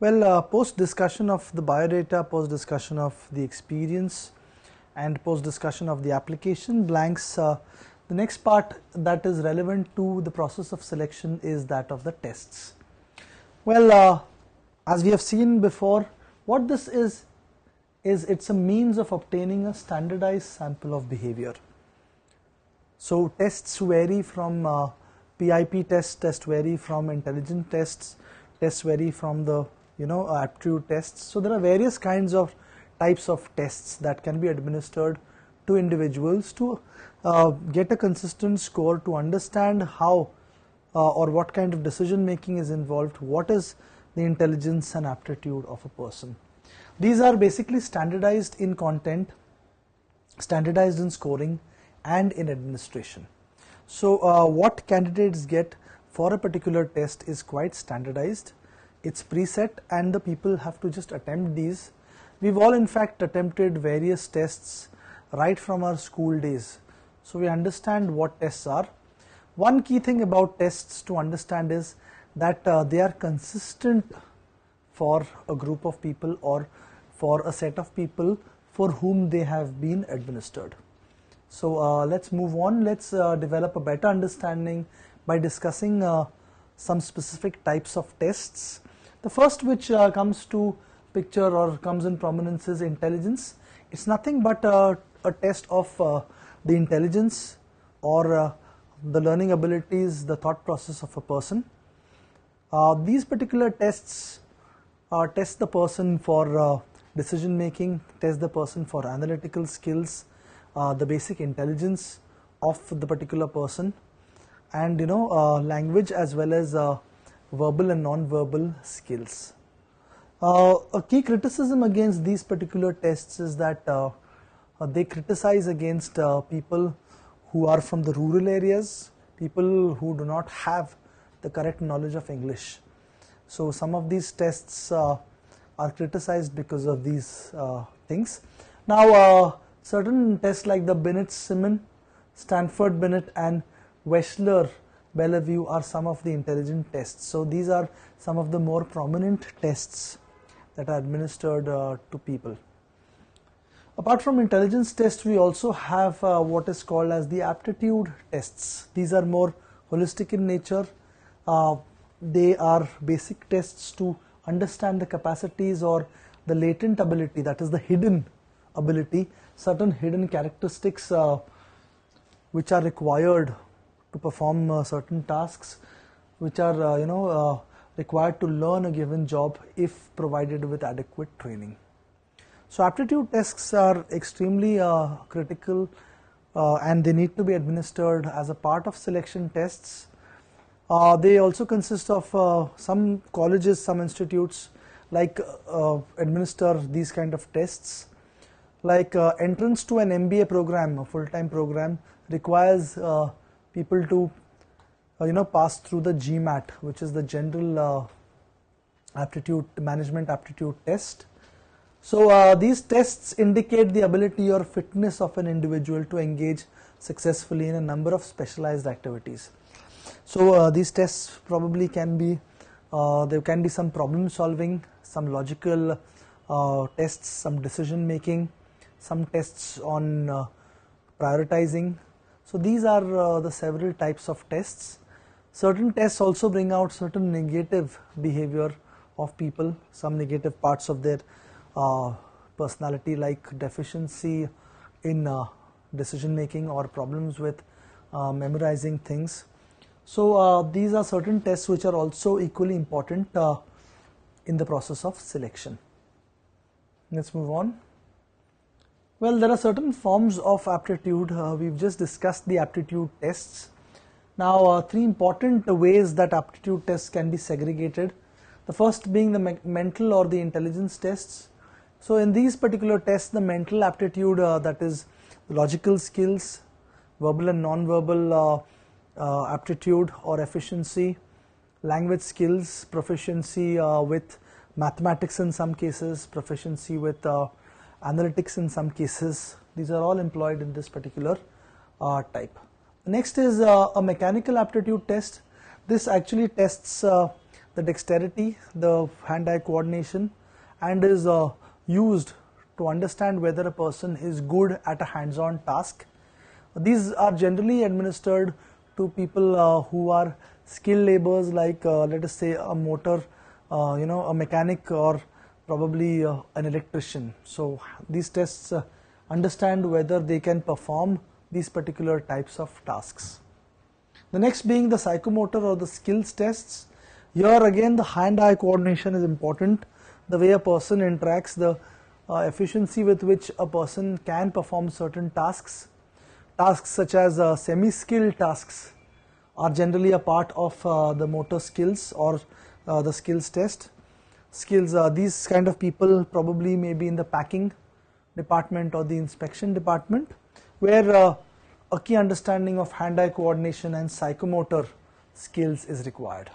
Well, post discussion of the biodata, post discussion of the experience, and post discussion of the application blanks, the next part that is relevant to the process of selection is that of the tests. Well, as we have seen before, what this is it's a means of obtaining a standardized sample of behavior. So tests vary from PIP tests vary from intelligent tests vary from the aptitude tests. So there are various kinds of types of tests that can be administered to individuals to get a consistent score, to understand how or what kind of decision making is involved, what is the intelligence and aptitude of a person. These are basically standardized in content, standardized in scoring, and in administration. So what candidates get for a particular test is quite standardized. It's preset and the people have to just attempt these. We've all in fact attempted various tests right from our school days. So we understand what tests are. One key thing about tests to understand is that they are consistent for a group of people or for a set of people for whom they have been administered. So let's move on. Let's develop a better understanding by discussing some specific types of tests. The first which comes to picture or comes in prominence is intelligence. It's nothing but a test of the intelligence or the learning abilities, the thought process of a person. These particular tests test the person for decision making, test the person for analytical skills, the basic intelligence of the particular person, and language as well as verbal and non-verbal skills. A key criticism against these particular tests is that they criticize against people who are from the rural areas, people who do not have the correct knowledge of English. So some of these tests are criticized because of these things. Now certain tests like the Binet-Simon, Stanford-Binet and Wechsler-Bellevue are some of the intelligent tests. So these are some of the more prominent tests that are administered to people. Apart from intelligence tests, we also have what is called as the aptitude tests. These are more holistic in nature. They are basic tests to understand the capacities or the latent ability, that is the hidden ability, certain hidden characteristics which are required to perform certain tasks, which are required to learn a given job if provided with adequate training. So aptitude tests are extremely critical and they need to be administered as a part of selection tests. They also consist of some colleges, some institutes like administer these kind of tests. Like entrance to an MBA program, a full-time program, requires people to pass through the GMAT, which is the General Aptitude Management Aptitude Test. So these tests indicate the ability or fitness of an individual to engage successfully in a number of specialized activities. So these tests probably can be, there can be some problem solving, some logical tests, some decision making, some tests on prioritizing. So these are the several types of tests. Certain tests also bring out certain negative behavior of people, some negative parts of their personality, like deficiency in decision making or problems with memorizing things. So these are certain tests which are also equally important in the process of selection. Let's move on. Well, there are certain forms of aptitude. We've just discussed the aptitude tests. Now three important ways that aptitude tests can be segregated. The first being the mental or the intelligence tests. So in these particular tests, the mental aptitude, that is logical skills, verbal and non-verbal aptitude or efficiency, language skills, proficiency with mathematics in some cases, proficiency with analytics in some cases. These are all employed in this particular type. Next is a mechanical aptitude test. This actually tests the dexterity, the hand-eye coordination, and is used to understand whether a person is good at a hands-on task. These are generally administered to people who are skilled laborers, like let us say a motor, a mechanic, or probably an electrician. So these tests understand whether they can perform these particular types of tasks. The next being the psychomotor or the skills tests. Here again the hand-eye coordination is important, the way a person interacts, the efficiency with which a person can perform certain tasks. Tasks such as semi-skilled tasks are generally a part of the motor skills or the skills test. These kind of people probably may be in the packing department or the inspection department, where a key understanding of hand-eye coordination and psychomotor skills is required.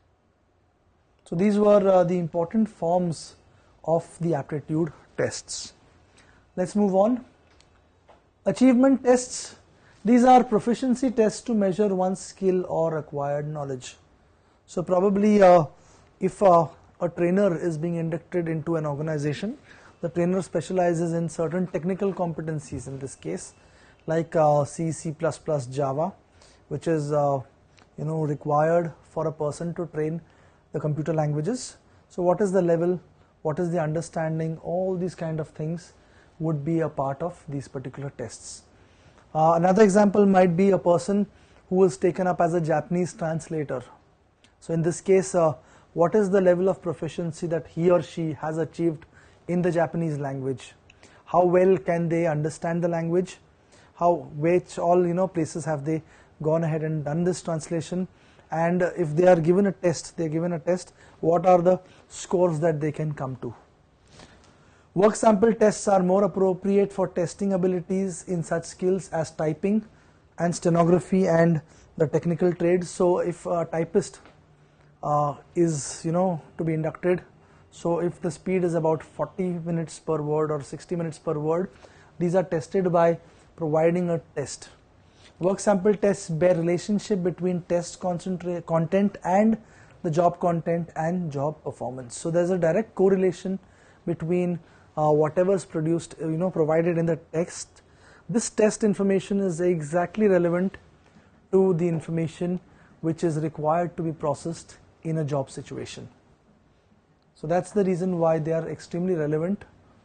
So these were the important forms of the aptitude tests. Let's move on. Achievement tests. These are proficiency tests to measure one's skill or acquired knowledge. So probably if a trainer is being inducted into an organization, the trainer specializes in certain technical competencies, in this case like C, C++, Java, which is required for a person to train the computer languages. So what is the level, what is the understanding, all these kind of things would be a part of these particular tests. Another example might be a person who is taken up as a Japanese translator. So in this case, what is the level of proficiency that he or she has achieved in the Japanese language? How well can they understand the language? Which all places have they gone ahead and done this translation? And if they are given a test, what are the scores that they can come to? Work sample tests are more appropriate for testing abilities in such skills as typing and stenography and the technical trades. So if a typist is to be inducted, so if the speed is about 40 minutes per word or 60 minutes per word, these are tested by providing a test. Work sample tests bear relationship between test content and the job content and job performance. So there's a direct correlation between whatever is produced, provided in the text. This test information is exactly relevant to the information which is required to be processed in a job situation. So that's the reason why they are extremely relevant.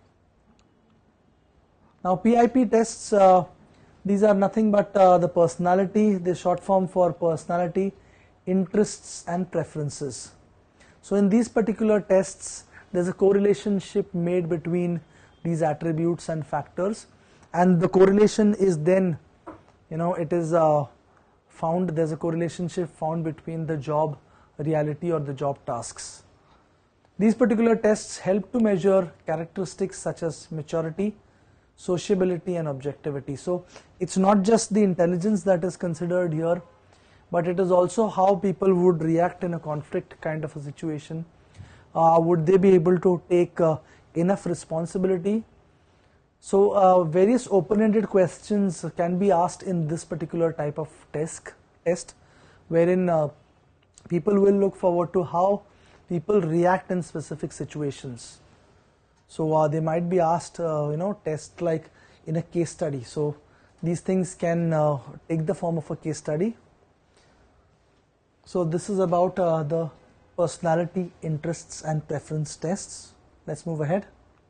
Now PIP tests, these are nothing but the personality, the short form for personality, interests and preferences. So in these particular tests, there's a correlationship made between these attributes and factors, and the correlation is then, it is found, there's a correlationship found between the job reality or the job tasks. These particular tests help to measure characteristics such as maturity, sociability and objectivity. So it's not just the intelligence that is considered here, but it is also how people would react in a conflict kind of a situation. Would they be able to take enough responsibility? So various open-ended questions can be asked in this particular type of test, wherein people will look forward to how people react in specific situations. So they might be asked, tests like in a case study. So these things can take the form of a case study. So this is about the personality, interests and preference tests. Let's move ahead.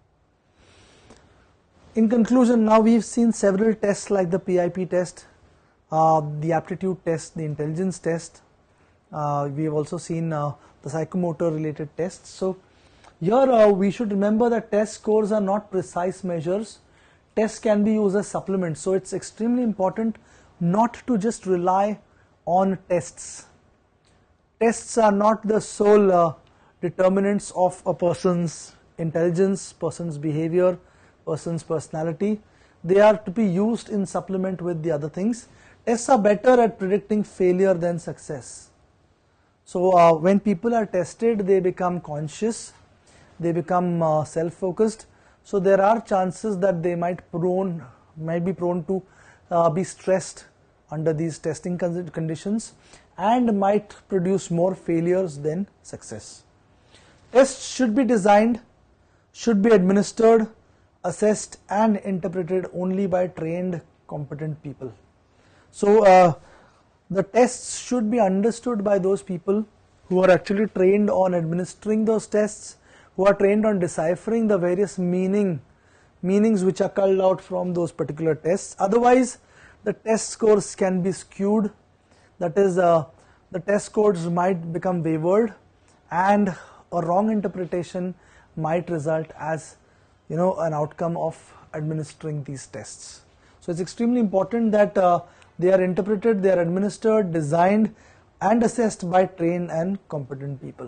In conclusion, now we've seen several tests like the PIP test, the aptitude test, the intelligence test. We have also seen the psychomotor related tests. So here we should remember that test scores are not precise measures. Tests can be used as supplements. So it's extremely important not to just rely on tests. Tests are not the sole determinants of a person's intelligence, person's behavior, person's personality. They are to be used in supplement with the other things. Tests are better at predicting failure than success. So when people are tested, they become conscious, they become self-focused. So there are chances that they might be prone to be stressed under these testing conditions and might produce more failures than success. Tests should be designed, should be administered, assessed and interpreted only by trained, competent people. So the tests should be understood by those people who are actually trained on administering those tests, who are trained on deciphering the various meanings which are culled out from those particular tests. Otherwise, the test scores can be skewed, that is, the test scores might become wavered and a wrong interpretation might result as an outcome of administering these tests. So it's extremely important that they are interpreted, they are administered, designed and assessed by trained and competent people.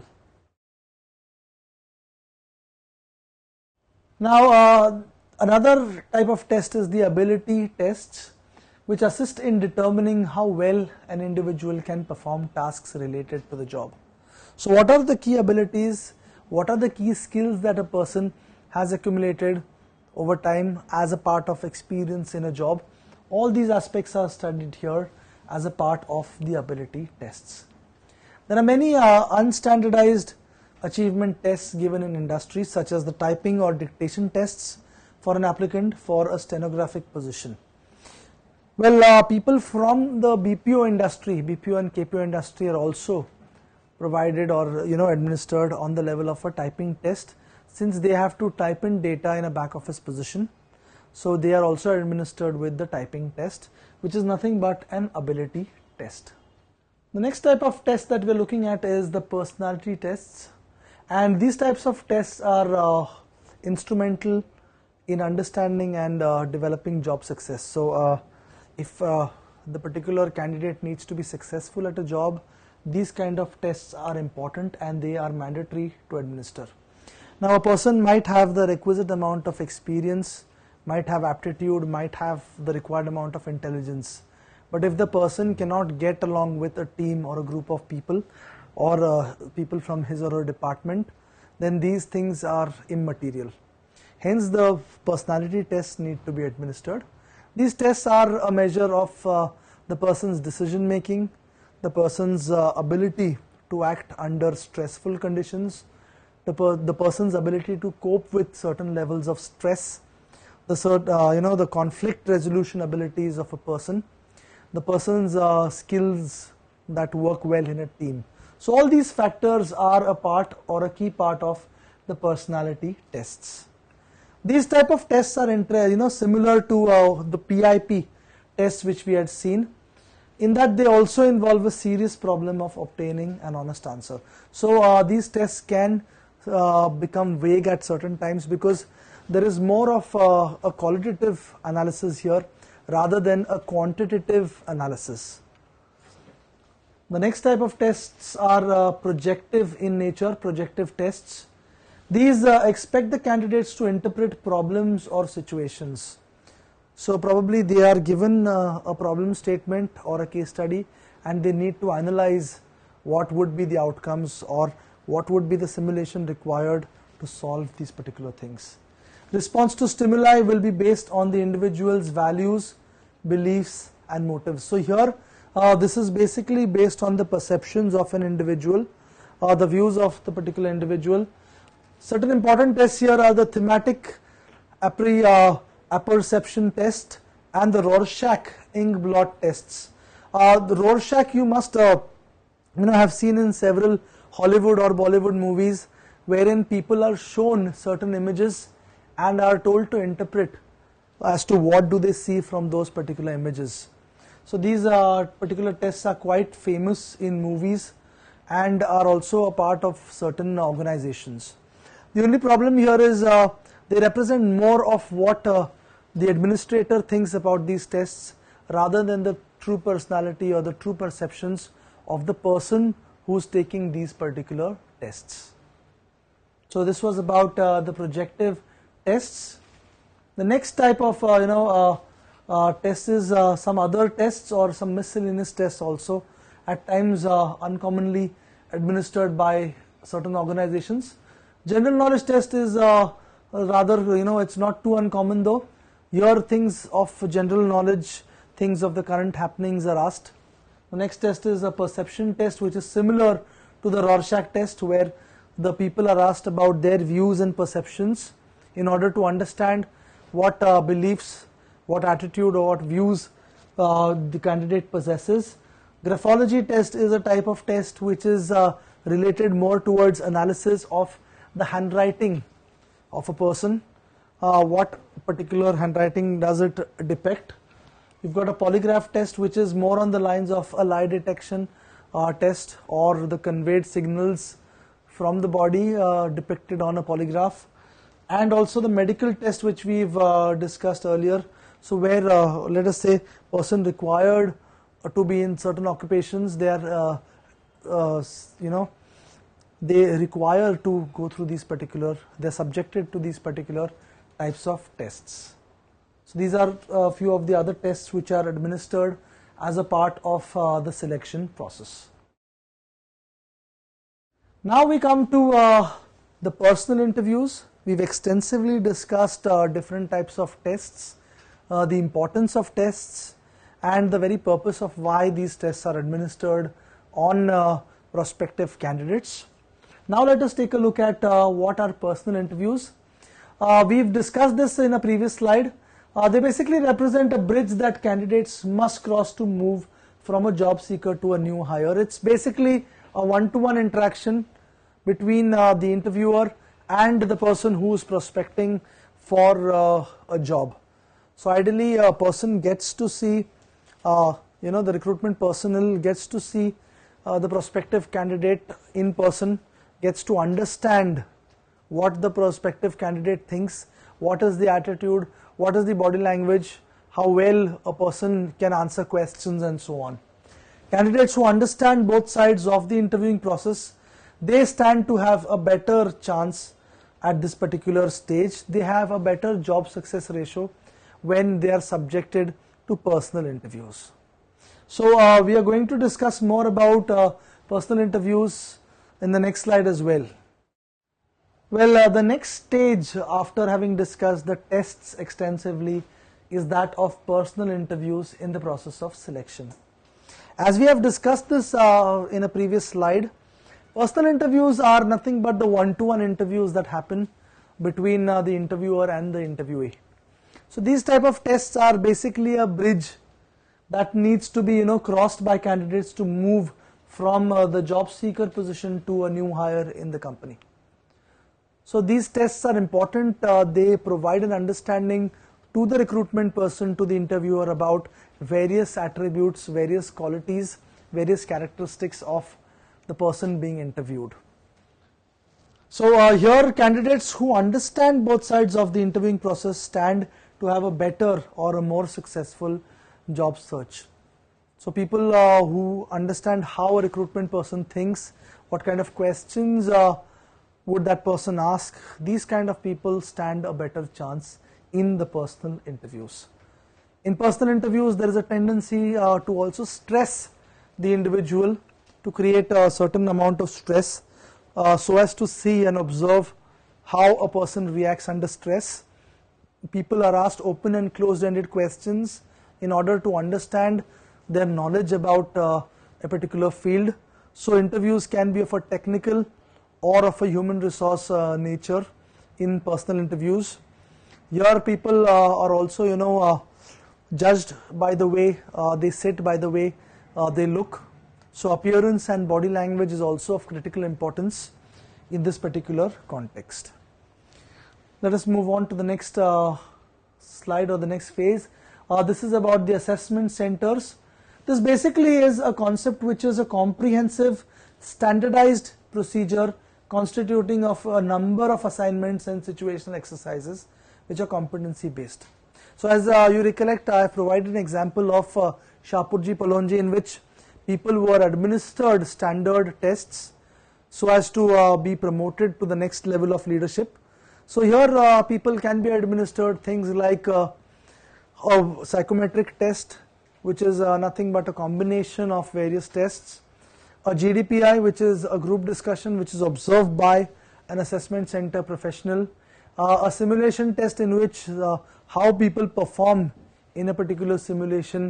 Now another type of test is the ability tests, which assist in determining how well an individual can perform tasks related to the job. So what are the key abilities, what are the key skills that a person has accumulated over time as a part of experience in a job? All these aspects are studied here as a part of the ability tests. There are many unstandardized achievement tests given in industries, such as the typing or dictation tests for an applicant for a stenographic position. Well, people from the BPO industry, BPO and KPO industry are also provided or administered on the level of a typing test, since they have to type in data in a back office position. So they are also administered with the typing test, which is nothing but an ability test. The next type of test that we are looking at is the personality tests, and these types of tests are instrumental in understanding and developing job success. So if the particular candidate needs to be successful at a job, these kind of tests are important and they are mandatory to administer. Now a person might have the requisite amount of experience, might have aptitude, might have the required amount of intelligence, but if the person cannot get along with a team or a group of people or people from his or her department, then these things are immaterial. Hence the personality tests need to be administered. These tests are a measure of the person's decision making, the person's ability to act under stressful conditions, the person's ability to cope with certain levels of stress, the conflict resolution abilities of a person, the person's skills that work well in a team. So all these factors are a part or a key part of the personality tests. These type of tests are similar to the PIP tests which we had seen, in that they also involve a serious problem of obtaining an honest answer. So these tests can become vague at certain times because there is more of a qualitative analysis here rather than a quantitative analysis. The next type of tests are projective in nature, projective tests. These expect the candidates to interpret problems or situations. So probably they are given a problem statement or a case study and they need to analyze what would be the outcomes or what would be the simulation required to solve these particular things. Response to stimuli will be based on the individual's values, beliefs and motives. So here this is basically based on the perceptions of an individual, the views of the particular individual. Certain important tests here are the thematic apperception test and the Rorschach ink blot tests. The Rorschach you must have seen in several Hollywood or Bollywood movies, wherein people are shown certain images and are told to interpret as to what do they see from those particular images. So these particular tests are quite famous in movies and are also a part of certain organizations. The only problem here is they represent more of what the administrator thinks about these tests rather than the true personality or the true perceptions of the person who's taking these particular tests. So this was about the projective tests. The next type of test is some other tests or some miscellaneous tests also, at times uncommonly administered by certain organizations. General knowledge test is rather it's not too uncommon though. Here things of general knowledge things of the current happenings are asked. The next test is a perception test, which is similar to the Rorschach test, where the people are asked about their views and perceptions in order to understand what beliefs, what attitude or what views the candidate possesses. Graphology test is a type of test which is related more towards analysis of the handwriting of a person. What particular handwriting does it depict? You've got a polygraph test, which is more on the lines of a lie detection test, or the conveyed signals from the body depicted on a polygraph, and also the medical test, which we've discussed earlier. So where let us say person required to be in certain occupations, they are they require to go through these particular, they're subjected to these particular types of tests. So these are a few of the other tests which are administered as a part of the selection process. Now we come to the personal interviews. We've extensively discussed different types of tests, the importance of tests, and the very purpose of why these tests are administered on prospective candidates. Now let us take a look at what are personal interviews. We've discussed this in a previous slide. They basically represent a bridge that candidates must cross to move from a job seeker to a new hire. It's basically a one-to-one interaction between the interviewer and the person who is prospecting for a job. So ideally a person gets to see, the recruitment personnel gets to see the prospective candidate in person, gets to understand what the prospective candidate thinks, what is the attitude, what is the body language, how well a person can answer questions, and so on. Candidates who understand both sides of the interviewing process, they stand to have a better chance at this particular stage. They have a better job success ratio when they are subjected to personal interviews. So we are going to discuss more about personal interviews in the next slide as well. Well, the next stage after having discussed the tests extensively is that of personal interviews in the process of selection. As we have discussed this in a previous slide, personal interviews are nothing but the one-to-one interviews that happen between the interviewer and the interviewee. So these type of tests are basically a bridge that needs to be crossed by candidates to move from the job seeker position to a new hire in the company. So these tests are important. They provide an understanding to the recruitment person, to the interviewer, about various attributes, various qualities, various characteristics of the person being interviewed. So here candidates who understand both sides of the interviewing process stand to have a better or a more successful job search. So people who understand how a recruitment person thinks, what kind of questions would that person ask, these kind of people stand a better chance in the personal interviews. In personal interviews, there is a tendency to also stress the individual, to create a certain amount of stress so as to see and observe how a person reacts under stress. People are asked open and closed-ended questions in order to understand their knowledge about a particular field. So interviews can be of a technical or of a human resource nature in personal interviews. Here people are also judged by the way they sit, by the way they look. So appearance and body language is also of critical importance in this particular context. Let us move on to the next slide or the next phase. This is about the assessment centers. This basically is a concept which is a comprehensive, standardized procedure constituting of a number of assignments and situational exercises which are competency based. So as you recollect, I have provided an example of Shapoorji Pallonji, in which people were administered standard tests so as to be promoted to the next level of leadership. So here people can be administered things like a psychometric test, which is nothing but a combination of various tests, a GDPI, which is a group discussion which is observed by an assessment center professional, a simulation test in which how people perform in a particular simulation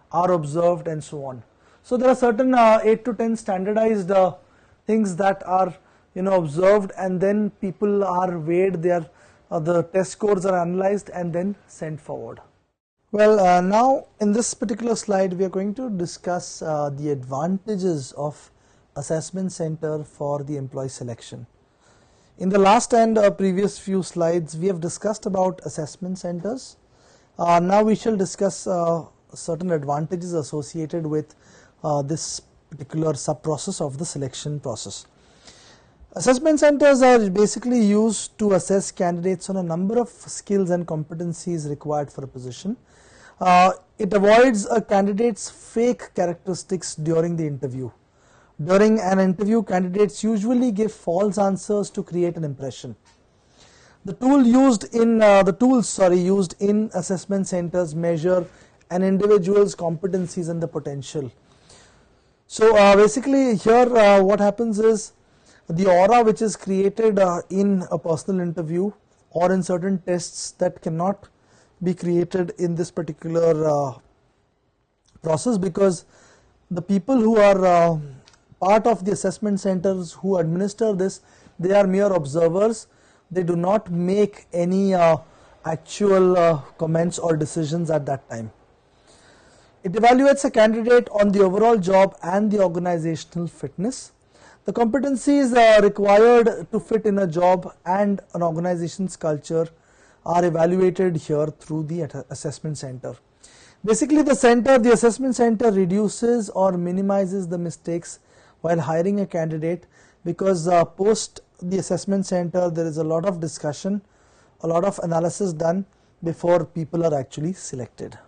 are observed, and so on. So there are certain 8 to 10 standardized things that are observed, and then people are weighed, the test scores are analyzed and then sent forward. Well, now in this particular slide we are going to discuss the advantages of assessment center for the employee selection. In the last and previous few slides we have discussed about assessment centers. Now we shall discuss certain advantages associated with this particular sub-process of the selection process. Assessment centers are basically used to assess candidates on a number of skills and competencies required for a position. It avoids a candidate's fake characteristics during the interview. During an interview, candidates usually give false answers to create an impression. The tools used in assessment centers measure an individual's competencies and the potential. So basically here what happens is the aura which is created in a personal interview or in certain tests that cannot be created in this particular process, because the people who are part of the assessment centers who administer this, they are mere observers. They do not make any actual comments or decisions at that time. It evaluates a candidate on the overall job and the organizational fitness. The competencies required to fit in a job and an organization's culture are evaluated here through the assessment center. Basically the assessment center reduces or minimizes the mistakes while hiring a candidate, because post the assessment center there is a lot of discussion, a lot of analysis done before people are actually selected.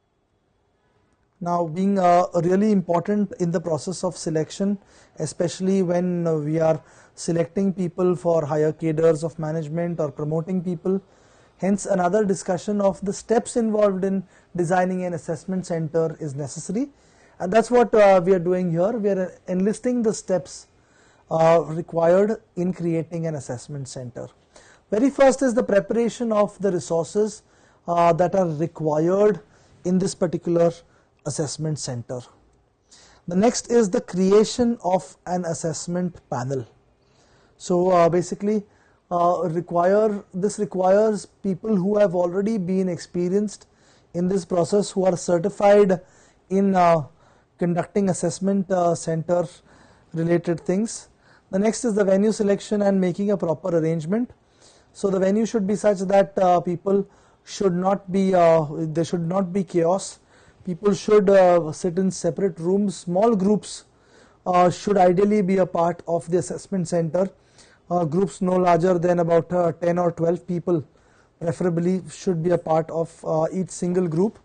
Now, being really important in the process of selection, especially when we are selecting people for higher cadres of management or promoting people, hence another discussion of the steps involved in designing an assessment center is necessary, and that's what we are doing here. We are enlisting the steps required in creating an assessment center. Very first is the preparation of the resources that are required in this particular assessment center. The next is the creation of an assessment panel. So basically this requires people who have already been experienced in this process, who are certified in conducting assessment center related things. The next is the venue selection and making a proper arrangement. So the venue should be such that people should not be, there should not be chaos. People should sit in separate rooms. Small groups should ideally be a part of the assessment center. Groups no larger than about 10 or 12 people preferably should be a part of each single group.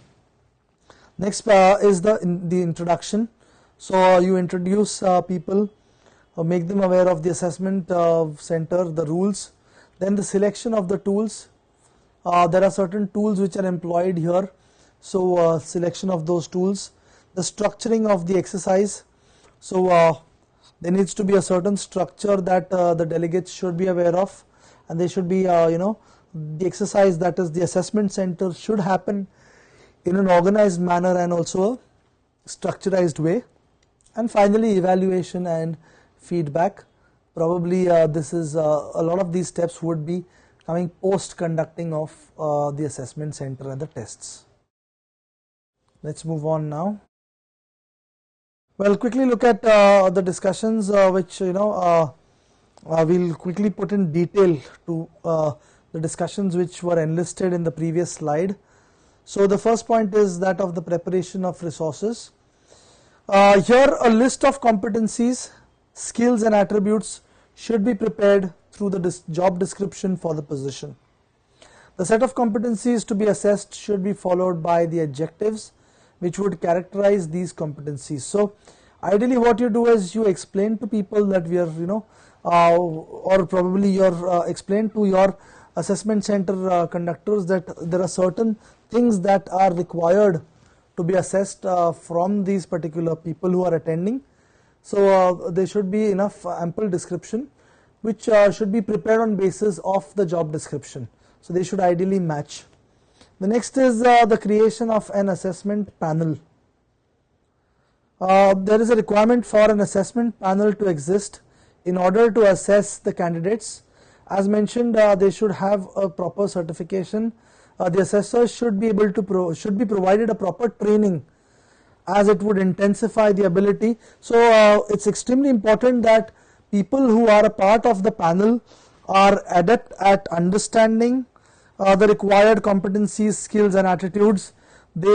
Next is the introduction. So you introduce people, make them aware of the assessment center, the rules. Then the selection of the tools. There are certain tools which are employed here. So selection of those tools, the structuring of the exercise. So there needs to be a certain structure that the delegates should be aware of, and they should be the exercise, that is the assessment center, should happen in an organized manner and also a structurized way. And finally evaluation and feedback. Probably this is a lot of these steps would be coming post conducting of the assessment center and the tests. Let's move on now. Well, quickly look at the discussions which we'll quickly put in detail to the discussions which were enlisted in the previous slide. So the first point is that of the preparation of resources. Here a list of competencies, skills and attributes should be prepared through the job description for the position. The set of competencies to be assessed should be followed by the adjectives which would characterize these competencies. So ideally what you do is you explain to people that we are or probably you explain to your assessment center conductors that there are certain things that are required to be assessed from these particular people who are attending. So there should be enough ample description which should be prepared on basis of the job description. So they should ideally match. The next is the creation of an assessment panel. There is a requirement for an assessment panel to exist in order to assess the candidates. As mentioned, they should have a proper certification. The assessors should be able to should be provided a proper training, as it would intensify the ability. So it's extremely important that people who are a part of the panel are adept at understanding the required competencies, skills and attitudes. They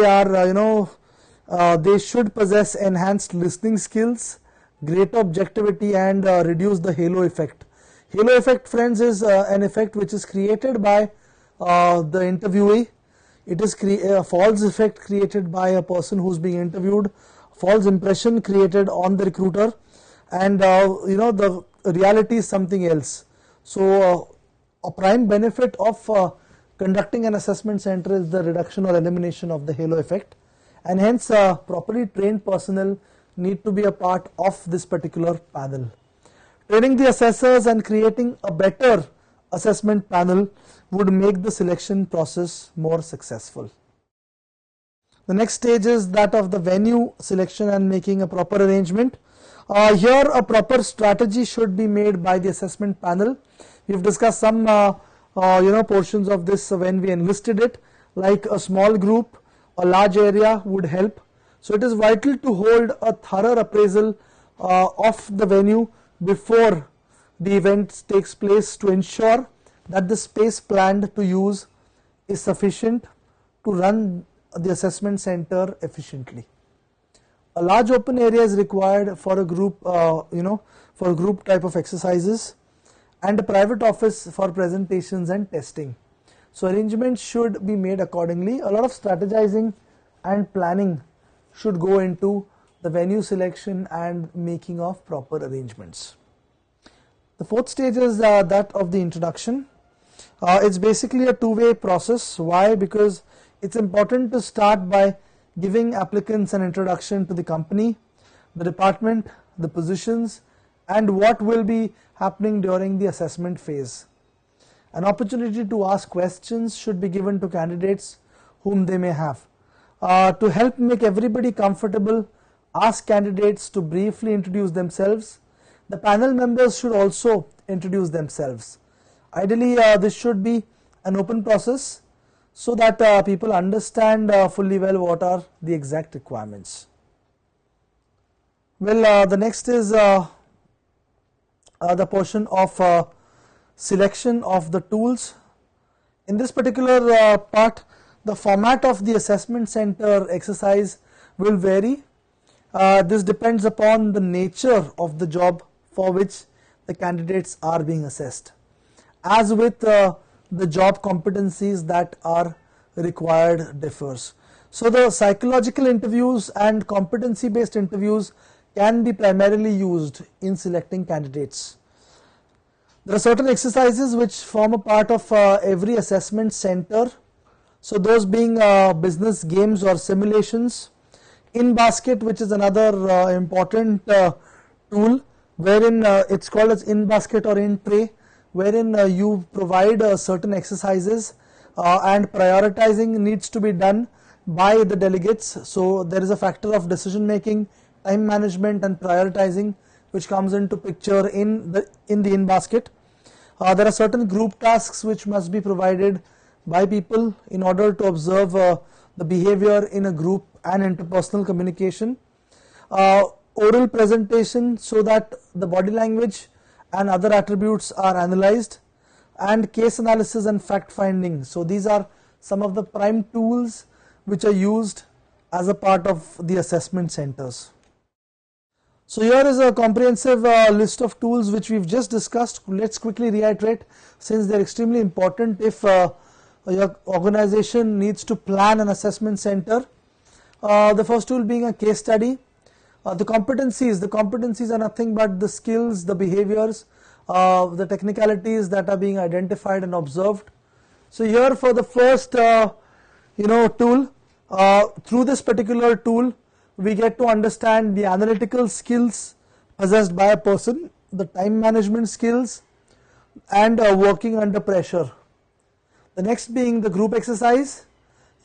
are they should possess enhanced listening skills, greater objectivity and reduce the halo effect. Halo effect, friends, is an effect which is created by the interviewee. It is a false effect created by a person who is being interviewed, false impression created on the recruiter, and the reality is something else. So a prime benefit of conducting an assessment center is the reduction or elimination of the halo effect, and hence properly trained personnel need to be a part of this particular panel. Training the assessors and creating a better assessment panel would make the selection process more successful. The next stage is that of the venue selection and making a proper arrangement. Here a proper strategy should be made by the assessment panel. We've discussed some portions of this when we enlisted it, like a small group, a large area would help. So it is vital to hold a thorough appraisal of the venue before the event takes place to ensure that the space planned to use is sufficient to run the assessment center efficiently. A large open area is required for a group, for group type of exercises, and a private office for presentations and testing. So arrangements should be made accordingly. A lot of strategizing and planning should go into the venue selection and making of proper arrangements. The fourth stage is that of the introduction. It's basically a two-way process. Why? Because it's important to start by giving applicants an introduction to the company, the department, the positions, and what will be happening during the assessment phase. An opportunity to ask questions should be given to candidates whom they may have. To help make everybody comfortable, ask candidates to briefly introduce themselves. The panel members should also introduce themselves. Ideally, this should be an open process so that people understand fully well what are the exact requirements. Well, the next is the portion of selection of the tools. In this particular part, the format of the assessment center exercise will vary. This depends upon the nature of the job for which the candidates are being assessed. As with the job competencies that are required differs. So the psychological interviews and competency based interviews can be primarily used in selecting candidates. There are certain exercises which form a part of every assessment center. So those being business games or simulations. In basket, which is another important tool, wherein it's called as in basket or in tray, wherein you provide certain exercises and prioritizing needs to be done by the delegates. So there is a factor of decision making, time management and prioritizing which comes into picture in the in basket. There are certain group tasks which must be provided by people in order to observe the behavior in a group and interpersonal communication. Oral presentation so that the body language and other attributes are analyzed, and case analysis and fact finding. So these are some of the prime tools which are used as a part of the assessment centers. So here is a comprehensive list of tools which we've just discussed. Let's quickly reiterate since they're extremely important if your organization needs to plan an assessment center. The first tool being a case study. The competencies are nothing but the skills, the behaviors, the technicalities that are being identified and observed. So here for the first tool, through this particular tool we get to understand the analytical skills possessed by a person, the time management skills and working under pressure. The next being the group exercise.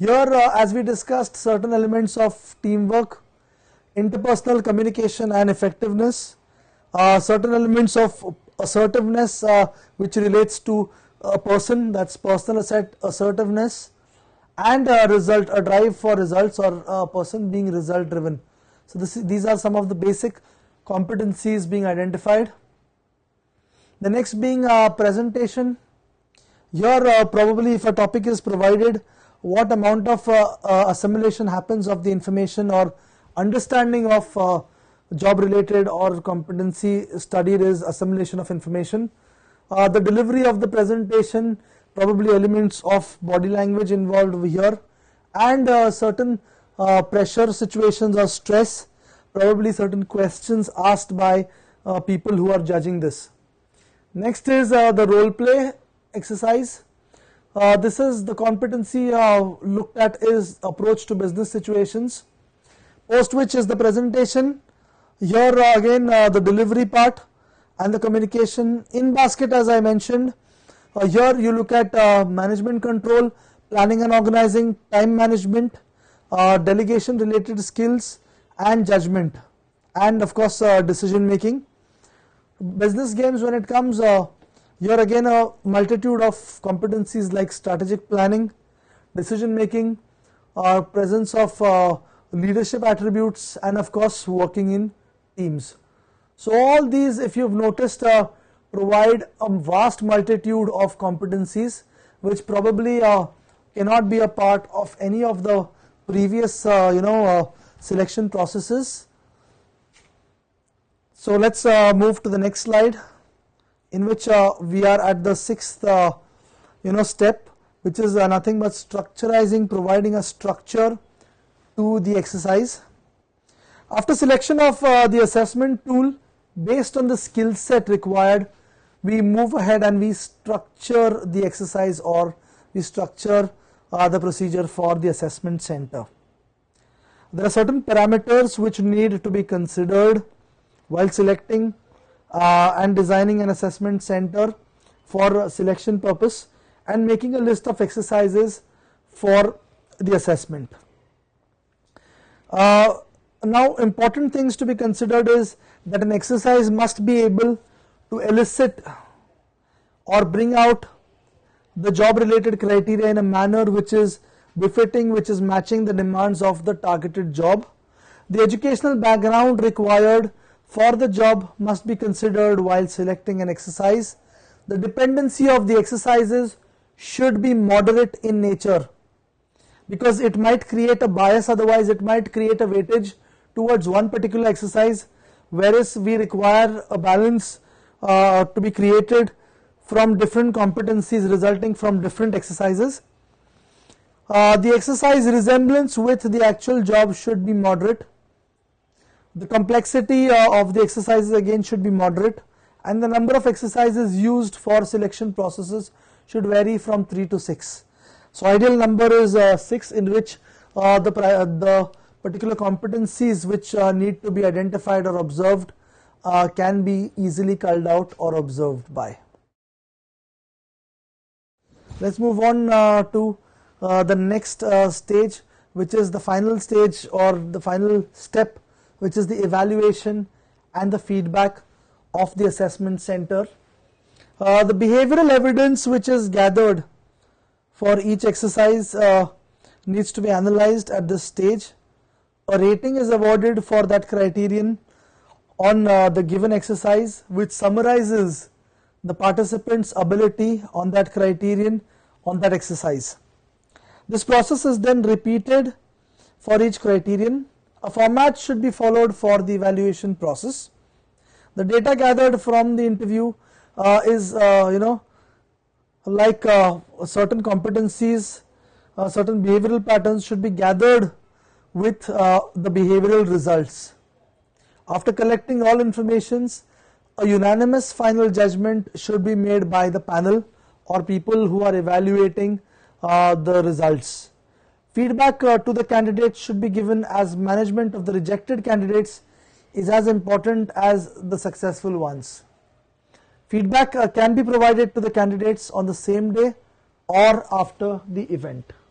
Here, as we discussed, certain elements of teamwork, interpersonal communication and effectiveness, certain elements of assertiveness which relates to a person, that's personal assertiveness, and a drive for results, or a person being result driven. So these are some of the basic competencies being identified. The next being presentation. Here probably if a topic is provided, what amount of assimilation happens of the information or understanding of job related or competency studied is assimilation of information. The delivery of the presentation, probably elements of body language involved over here, and certain pressure situations or stress, probably certain questions asked by people who are judging this. Next is the role play exercise. This is the competency looked at is approach to business situations, post which is the presentation. Here again the delivery part and the communication. In basket, as I mentioned, here you look at management control, planning and organizing, time management, delegation related skills and judgment, and of course decision making. Business games, when it comes, here again a multitude of competencies like strategic planning, decision making, presence of leadership attributes, and of course working in teams. So all these, if you've noticed, provide a vast multitude of competencies which probably cannot be a part of any of the previous selection processes. So let's move to the next slide, in which we are at the sixth step, which is nothing but structurizing, providing a structure to the exercise. After selection of the assessment tool based on the skill set required, we move ahead and we structure the exercise, or we structure the procedure for the assessment center. There are certain parameters which need to be considered while selecting and designing an assessment center for selection purpose and making a list of exercises for the assessment. Now important things to be considered is that an exercise must be able to elicit or bring out the job related criteria in a manner which is befitting, which is matching the demands of the targeted job. The educational background required for the job must be considered while selecting an exercise. The dependency of the exercises should be moderate in nature, because it might create a bias, otherwise it might create a weightage towards one particular exercise, whereas we require a balance to be created from different competencies resulting from different exercises. The exercise resemblance with the actual job should be moderate. The complexity of the exercises again should be moderate, and the number of exercises used for selection processes should vary from 3 to 6. So ideal number is 6, in which the particular competencies which need to be identified or observed can be easily culled out or observed by. Let's move on to the next stage, which is the final stage or the final step, which is the evaluation and the feedback of the assessment center. The behavioral evidence which is gathered for each exercise needs to be analyzed at this stage. A rating is awarded for that criterion on the given exercise, which summarizes the participant's ability on that criterion on that exercise. This process is then repeated for each criterion. A format should be followed for the evaluation process. The data gathered from the interview is like certain competencies, certain behavioral patterns should be gathered with the behavioral results. After collecting all informations, a unanimous final judgment should be made by the panel or people who are evaluating the results. Feedback to the candidates should be given, as management of the rejected candidates is as important as the successful ones. Feedback can be provided to the candidates on the same day or after the event.